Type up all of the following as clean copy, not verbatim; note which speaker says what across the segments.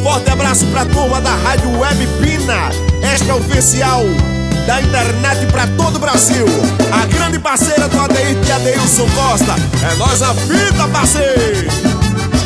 Speaker 1: Forte abraço pra turma da Rádio Web Pina, esta oficial da internet pra todo o Brasil. A grande parceira do Adeir e Adeilson Costa. É nós a fita, parceiro.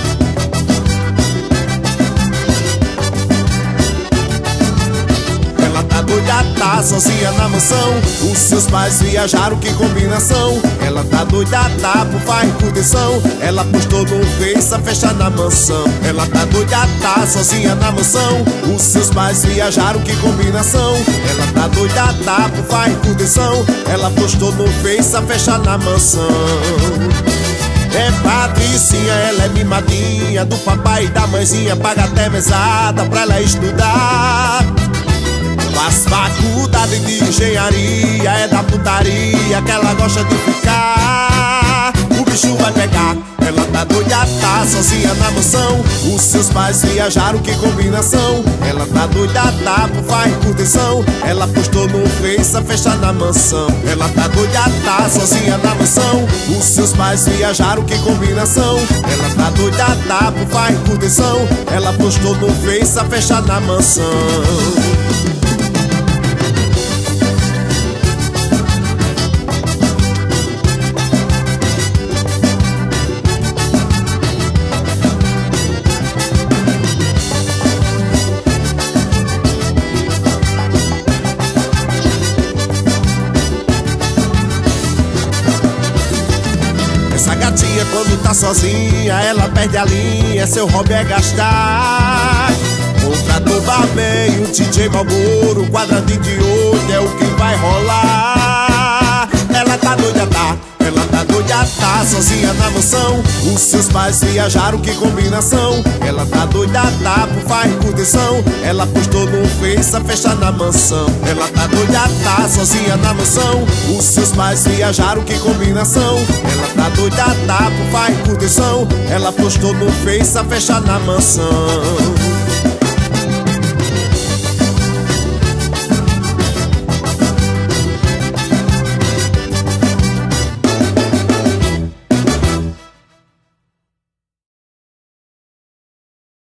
Speaker 1: Ela tá doida, tá sozinha na mansão. Os seus pais viajaram, que combinação. Ela tá doida, tá por faz curtição. Ela postou no Face a festa na mansão. Ela tá doida, tá sozinha na mansão. Os seus pais viajaram, que combinação. Ela tá doida, tá por faz curtição. Ela postou no Face a festa na mansão. É Patricinha, ela é mimadinha do papai e da mãezinha. Paga até mesada pra ela estudar. Faz faculdade de engenharia, é da putaria que ela gosta de ficar. O bicho vai pegar. Ela tá doida, tá sozinha na mansão. Os seus pais viajaram, que combinação. Ela tá doida, tá por faz curtição. Ela postou no Face a festa na mansão. Ela tá doida, tá sozinha na mansão. Os seus pais viajaram, que combinação. Ela tá doida, tá por faz curtição. Ela postou no Face a festa na mansão. Essa gatinha quando tá sozinha, ela perde a linha, seu hobby é gastar. Contratou barbeiro, DJ Malboro, quadradinho de ouro, é o que vai rolar. Ela tá doida, tá? Ela tá doida, tá sozinha na mansão. Os seus pais viajaram, que combinação. Ela tá doida, tá por faz curtição. Ela postou no Face a festa na mansão. Ela tá doida, tá sozinha na mansão. Os seus pais viajaram, que combinação. Ela tá doida, tá por faz curtição. Ela postou no Face a festa na mansão.